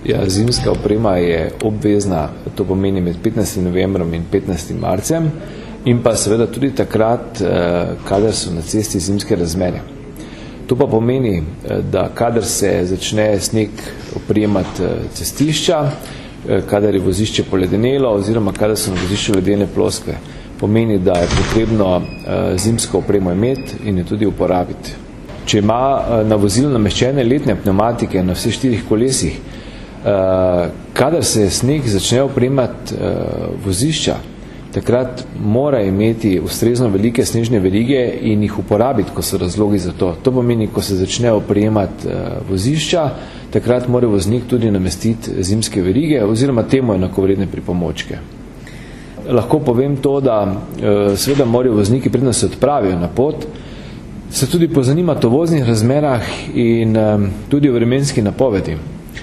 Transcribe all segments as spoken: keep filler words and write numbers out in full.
Ja, zimska oprema je obvezna, to pomeni med petnajstim novembrom in petnajstim marcem in pa seveda tudi takrat, kadar so na cesti zimske razmere. To pa pomeni, da kadar se začne sneg opremati cestišča, kadar je vozišče poledenelo oziroma kadar so na vozišču ledene ploskve, pomeni, da je potrebno zimsko opremo imeti in jo tudi uporabiti. Če ima na vozilu nameščene letne pnevmatike na vseh štirih kolesih, kadar se sneg začne opremati vozišča, takrat mora imeti ustrezno velike snežne verige in jih uporabiti, ko so razlogi za to. To pomeni, ko se začne opremati vozišča, takrat mora voznik tudi namestiti zimske verige oziroma temu enakovredne pripomočke. Lahko povem to, da seveda morajo vozniki, preden se odpravijo na pot, se tudi pozanimati o voznih razmerah in tudi o vremenski napovedi.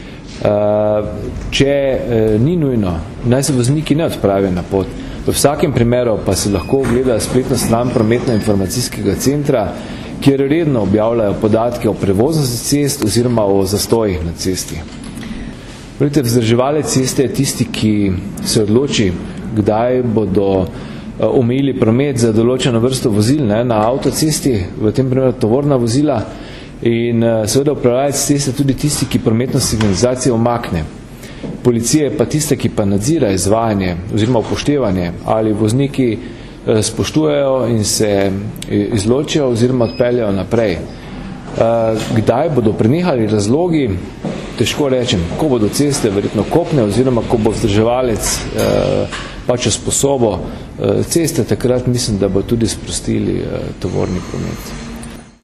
Če ni nujno, naj se vozniki ne odpravijo na pot. V vsakem primeru pa se lahko ogleda spletno stran prometno-informacijskega centra, kjer redno objavljajo podatke o prevoznosti cest oziroma o zastojih na cesti. Vzdrževalec ceste je tisti, ki se odloči, kdaj bodo omejili promet za določeno vrsto vozil ne, na avtocesti, v tem primeru tovorna vozila, in seveda upravljalec ceste tudi tisti, ki prometno signalizacijo umakne. Policija je pa tista, ki pa nadzira izvajanje oziroma upoštevanje, ali vozniki spoštujejo in se izločijo oziroma odpeljajo naprej. Kdaj bodo prenehali razlogi, težko rečem, ko bodo ceste verjetno kopne oziroma ko bo vzdrževalec pač usposobil ceste, takrat mislim, da bo tudi sprostili tovorni promet.